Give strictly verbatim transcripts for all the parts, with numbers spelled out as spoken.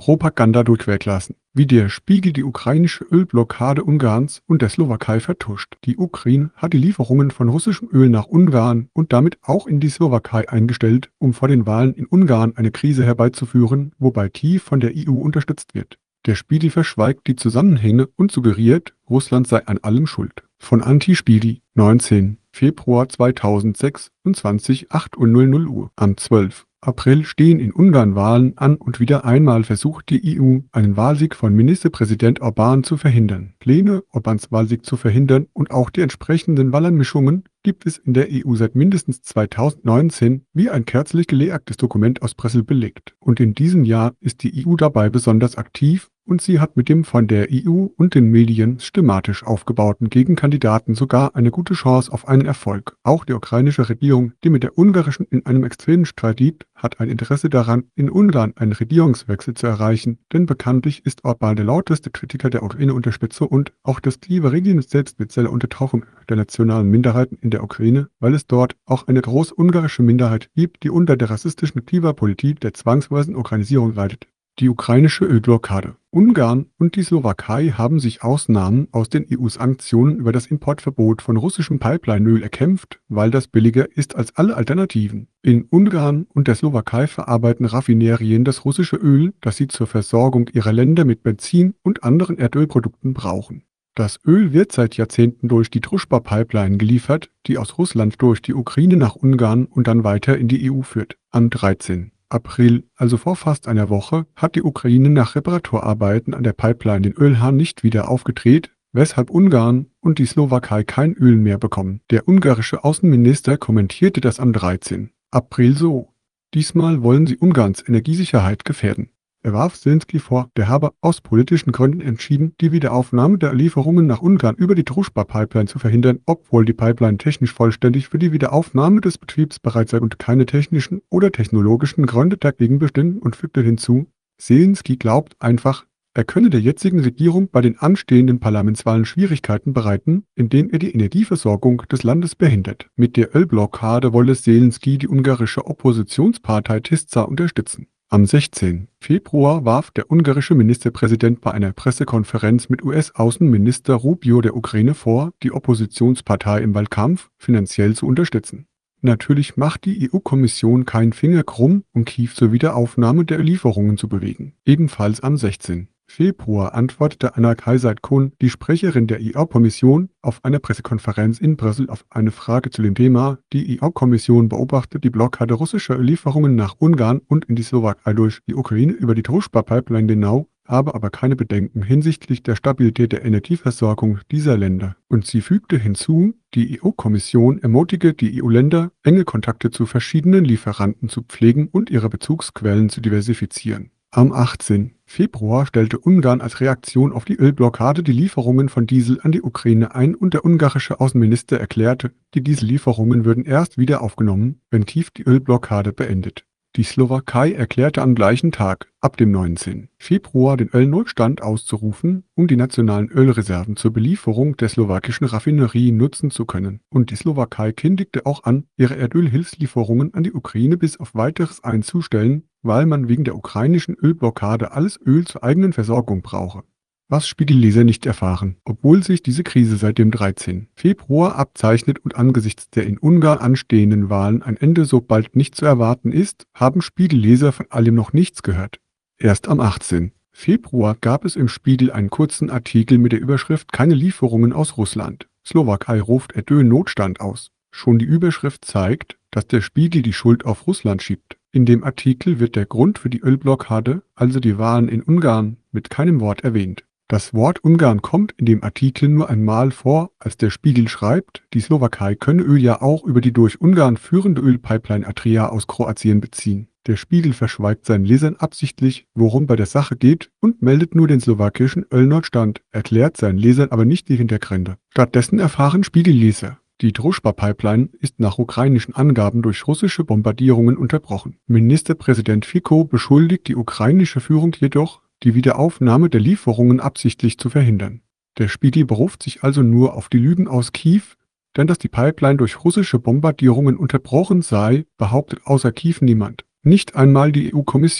Propaganda durchweg lassen. Wie der Spiegel die ukrainische Ölblockade Ungarns und der Slowakei vertuscht. Die Ukraine hat die Lieferungen von russischem Öl nach Ungarn und damit auch in die Slowakei eingestellt, um vor den Wahlen in Ungarn eine Krise herbeizuführen, wobei Kiew von der E U unterstützt wird. Der Spiegel verschweigt die Zusammenhänge und suggeriert, Russland sei an allem schuld. Von Anti-Spiegel, neunzehnten Februar zweitausendsechsundzwanzig, acht Uhr null null Uhr. Am zwölften April stehen in Ungarn Wahlen an und wieder einmal versucht die E U, einen Wahlsieg von Ministerpräsident Orbán zu verhindern. Pläne, Orbáns Wahlsieg zu verhindern und auch die entsprechenden Wahlermischungen gibt es in der E U seit mindestens zweitausendneunzehn, wie ein kürzlich geleaktes Dokument aus Brüssel belegt. Und in diesem Jahr ist die E U dabei besonders aktiv und sie hat mit dem von der E U und den Medien systematisch aufgebauten Gegenkandidaten sogar eine gute Chance auf einen Erfolg. Auch die ukrainische Regierung, die mit der ungarischen in einem extremen Streit liegt, hat ein Interesse daran, in Ungarn einen Regierungswechsel zu erreichen, denn bekanntlich ist Orbán der lauteste Kritiker der Ukraine-Unterstützung und auch das tiefe Regime selbst mit der Unterdrückung der nationalen Minderheiten in der Ukraine, weil es dort auch eine große ungarische Minderheit gibt, die unter der rassistischen Kliva-Politik der zwangsweisen Ukrainisierung leidet. Die ukrainische Ölblockade. Ungarn und die Slowakei haben sich Ausnahmen aus den E U-Sanktionen über das Importverbot von russischem Pipeline-Öl erkämpft, weil das billiger ist als alle Alternativen. In Ungarn und der Slowakei verarbeiten Raffinerien das russische Öl, das sie zur Versorgung ihrer Länder mit Benzin und anderen Erdölprodukten brauchen. Das Öl wird seit Jahrzehnten durch die Druschba-Pipeline geliefert, die aus Russland durch die Ukraine nach Ungarn und dann weiter in die E U führt. Am dreizehnten April, also vor fast einer Woche, hat die Ukraine nach Reparaturarbeiten an der Pipeline den Ölhahn nicht wieder aufgedreht, weshalb Ungarn und die Slowakei kein Öl mehr bekommen. Der ungarische Außenminister kommentierte das am dreizehnten April so: Diesmal wollen sie Ungarns Energiesicherheit gefährden. Er warf Zelensky vor, der habe aus politischen Gründen entschieden, die Wiederaufnahme der Lieferungen nach Ungarn über die Druschba-Pipeline zu verhindern, obwohl die Pipeline technisch vollständig für die Wiederaufnahme des Betriebs bereit sei und keine technischen oder technologischen Gründe dagegen bestünden, und fügte hinzu, Zelensky glaubt einfach, er könne der jetzigen Regierung bei den anstehenden Parlamentswahlen Schwierigkeiten bereiten, indem er die Energieversorgung des Landes behindert. Mit der Ölblockade wolle Zelensky die ungarische Oppositionspartei Tisza unterstützen. Am sechzehnten Februar warf der ungarische Ministerpräsident bei einer Pressekonferenz mit U S-Außenminister Rubio der Ukraine vor, die Oppositionspartei im Wahlkampf finanziell zu unterstützen. Natürlich macht die E U-Kommission keinen Finger krumm, um Kiew zur Wiederaufnahme der Lieferungen zu bewegen. Ebenfalls am sechzehnten Februar antwortete Anna Kaisatkun, die Sprecherin der E U-Kommission, auf einer Pressekonferenz in Brüssel auf eine Frage zu dem Thema. Die E U-Kommission beobachtet die Blockade russischer Lieferungen nach Ungarn und in die Slowakei durch die Ukraine über die Druschba-Pipeline genau, habe aber keine Bedenken hinsichtlich der Stabilität der Energieversorgung dieser Länder. Und sie fügte hinzu, die E U-Kommission ermutige die E U-Länder, enge Kontakte zu verschiedenen Lieferanten zu pflegen und ihre Bezugsquellen zu diversifizieren. Am achtzehnten Februar stellte Ungarn als Reaktion auf die Ölblockade die Lieferungen von Diesel an die Ukraine ein und der ungarische Außenminister erklärte, die Diesellieferungen würden erst wieder aufgenommen, wenn Kiew die Ölblockade beendet. Die Slowakei erklärte am gleichen Tag, ab dem neunzehnten Februar, den Ölnotstand auszurufen, um die nationalen Ölreserven zur Belieferung der slowakischen Raffinerien nutzen zu können. Und die Slowakei kündigte auch an, ihre Erdölhilfslieferungen an die Ukraine bis auf Weiteres einzustellen, weil man wegen der ukrainischen Ölblockade alles Öl zur eigenen Versorgung brauche. Was Spiegelleser nicht erfahren, obwohl sich diese Krise seit dem dreizehnten Februar abzeichnet und angesichts der in Ungarn anstehenden Wahlen ein Ende so bald nicht zu erwarten ist, haben Spiegelleser von allem noch nichts gehört. Erst am achtzehnten Februar gab es im Spiegel einen kurzen Artikel mit der Überschrift „Keine Lieferungen aus Russland. Slowakei ruft Erdölnotstand aus". Schon die Überschrift zeigt, dass der Spiegel die Schuld auf Russland schiebt. In dem Artikel wird der Grund für die Ölblockade, also die Wahlen in Ungarn, mit keinem Wort erwähnt. Das Wort Ungarn kommt in dem Artikel nur einmal vor, als der Spiegel schreibt, die Slowakei könne Öl ja auch über die durch Ungarn führende Ölpipeline Adria aus Kroatien beziehen. Der Spiegel verschweigt seinen Lesern absichtlich, worum bei der Sache geht, und meldet nur den slowakischen Ölnotstand, erklärt seinen Lesern aber nicht die Hintergründe. Stattdessen erfahren Spiegelleser: Die Druschba-Pipeline ist nach ukrainischen Angaben durch russische Bombardierungen unterbrochen. Ministerpräsident Fico beschuldigt die ukrainische Führung jedoch, die Wiederaufnahme der Lieferungen absichtlich zu verhindern. Der Spiegel beruft sich also nur auf die Lügen aus Kiew, denn dass die Pipeline durch russische Bombardierungen unterbrochen sei, behauptet außer Kiew niemand. Nicht einmal die E U-Kommission.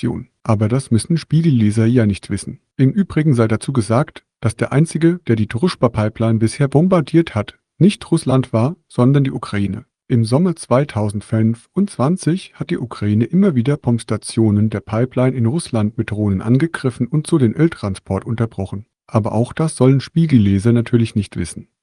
Aber das müssen Spiegelleser ja nicht wissen. Im Übrigen sei dazu gesagt, dass der Einzige, der die Druschba-Pipeline bisher bombardiert hat, nicht Russland war, sondern die Ukraine. Im Sommer zweitausendfünfundzwanzig hat die Ukraine immer wieder Pumpstationen der Pipeline in Russland mit Drohnen angegriffen und so den Öltransport unterbrochen. Aber auch das sollen Spiegelleser natürlich nicht wissen.